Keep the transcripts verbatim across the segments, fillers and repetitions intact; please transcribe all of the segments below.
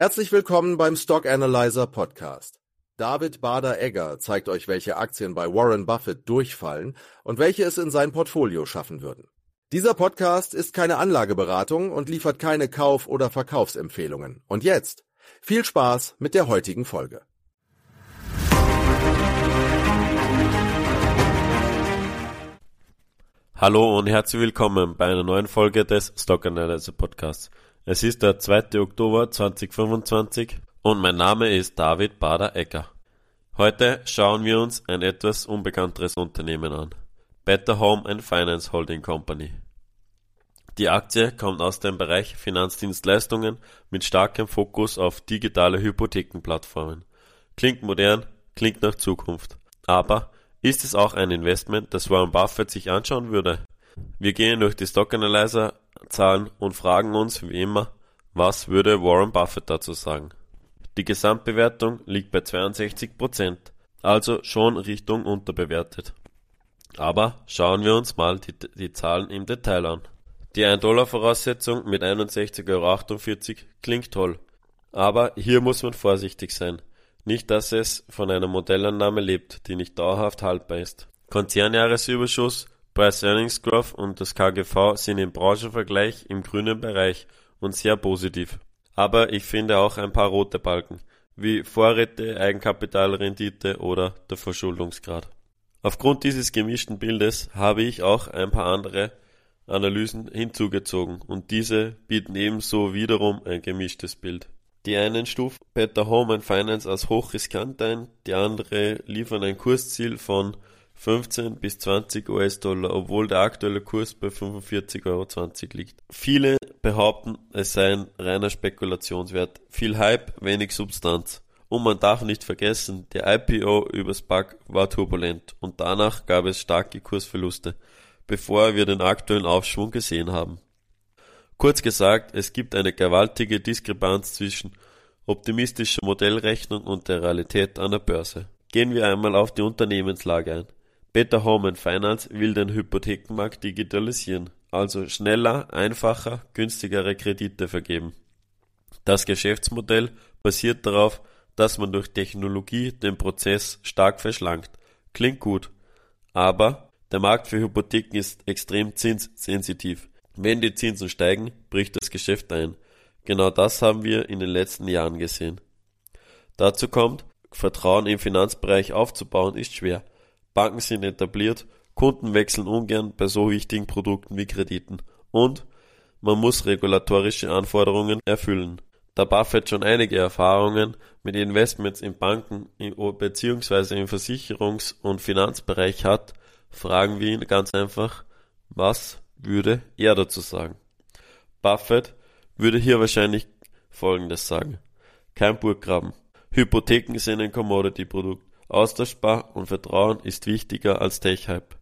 Herzlich willkommen beim Stock Analyzer Podcast. David Bader-Egger zeigt euch, welche Aktien bei Warren Buffett durchfallen und welche es in sein Portfolio schaffen würden. Dieser Podcast ist keine Anlageberatung und liefert keine Kauf- oder Verkaufsempfehlungen. Und jetzt viel Spaß mit der heutigen Folge. Hallo und herzlich willkommen bei einer neuen Folge des Stock Analyzer Podcasts. Es ist der zweite Oktober zweitausendfünfundzwanzig und mein Name ist David Bader-Egger. Heute schauen wir uns ein etwas unbekannteres Unternehmen an. Better Home and Finance Holding Company. Die Aktie kommt aus dem Bereich Finanzdienstleistungen mit starkem Fokus auf digitale Hypothekenplattformen. Klingt modern, klingt nach Zukunft. Aber ist es auch ein Investment, das Warren Buffett sich anschauen würde? Wir gehen durch die Stock Analyzer Zahlen und fragen uns wie immer, was würde Warren Buffett dazu sagen? Die Gesamtbewertung liegt bei zweiundsechzig Prozent, also schon Richtung unterbewertet. Aber schauen wir uns mal die, die Zahlen im Detail an. Die ein Dollar Voraussetzung mit einundsechzig Euro achtundvierzig klingt toll, aber hier muss man vorsichtig sein. Nicht, dass es von einer Modellannahme lebt, die nicht dauerhaft haltbar ist. Konzernjahresüberschuss, Price-Earnings Growth und das K G V sind im Branchenvergleich im grünen Bereich und sehr positiv. Aber ich finde auch ein paar rote Balken, wie Vorräte, Eigenkapitalrendite oder der Verschuldungsgrad. Aufgrund dieses gemischten Bildes habe ich auch ein paar andere Analysen hinzugezogen und diese bieten ebenso wiederum ein gemischtes Bild. Die einen stufen Better Home and Finance als hochriskant ein, die andere liefern ein Kursziel von fünfzehn bis zwanzig US-Dollar, obwohl der aktuelle Kurs bei fünfundvierzig Euro zwanzig liegt. Viele behaupten, es sei ein reiner Spekulationswert. Viel Hype, wenig Substanz. Und man darf nicht vergessen, der I P O über SPAC war turbulent und danach gab es starke Kursverluste, bevor wir den aktuellen Aufschwung gesehen haben. Kurz gesagt, es gibt eine gewaltige Diskrepanz zwischen optimistischer Modellrechnung und der Realität an der Börse. Gehen wir einmal auf die Unternehmenslage ein. Better Home and Finance will den Hypothekenmarkt digitalisieren, also schneller, einfacher, günstigere Kredite vergeben. Das Geschäftsmodell basiert darauf, dass man durch Technologie den Prozess stark verschlankt. Klingt gut, aber der Markt für Hypotheken ist extrem zinssensitiv. Wenn die Zinsen steigen, bricht das Geschäft ein. Genau das haben wir in den letzten Jahren gesehen. Dazu kommt, Vertrauen im Finanzbereich aufzubauen ist schwer. Banken sind etabliert, Kunden wechseln ungern bei so wichtigen Produkten wie Krediten und man muss regulatorische Anforderungen erfüllen. Da Buffett schon einige Erfahrungen mit Investments in Banken bzw. im Versicherungs- und Finanzbereich hat, fragen wir ihn ganz einfach, was würde er dazu sagen? Buffett würde hier wahrscheinlich Folgendes sagen. Kein Burggraben. Hypotheken sind ein Commodity-Produkt. Austauschbar und Vertrauen ist wichtiger als Tech-Hype.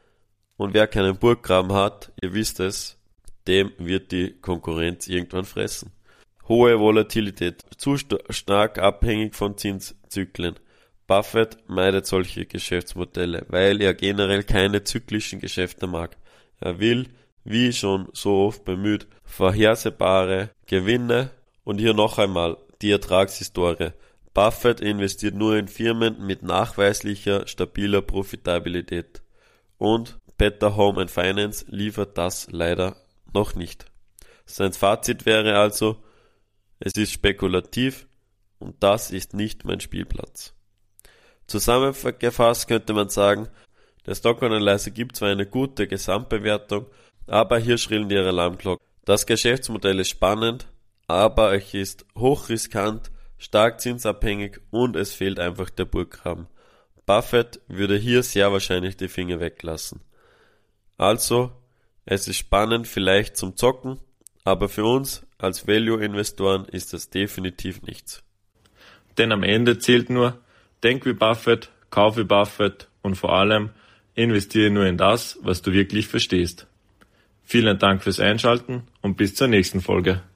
Und wer keinen Burggraben hat, ihr wisst es, dem wird die Konkurrenz irgendwann fressen. Hohe Volatilität, zu st- stark abhängig von Zinszyklen. Buffett meidet solche Geschäftsmodelle, weil er generell keine zyklischen Geschäfte mag. Er will, wie schon so oft bemüht, vorhersehbare Gewinne und hier noch einmal die Ertragshistorie. Buffett investiert nur in Firmen mit nachweislicher, stabiler Profitabilität. Und Better Home and Finance liefert das leider noch nicht. Sein Fazit wäre also, es ist spekulativ und das ist nicht mein Spielplatz. Zusammengefasst könnte man sagen, der Stock Analyzer gibt zwar eine gute Gesamtbewertung, aber hier schrillen die Alarmglocken. Das Geschäftsmodell ist spannend, aber es ist hochriskant, stark zinsabhängig und es fehlt einfach der Burggraben. Buffett würde hier sehr wahrscheinlich die Finger weglassen. Also, es ist spannend vielleicht zum Zocken, aber für uns als Value-Investoren ist das definitiv nichts. Denn am Ende zählt nur, denk wie Buffett, kauf wie Buffett und vor allem investiere nur in das, was du wirklich verstehst. Vielen Dank fürs Einschalten und bis zur nächsten Folge.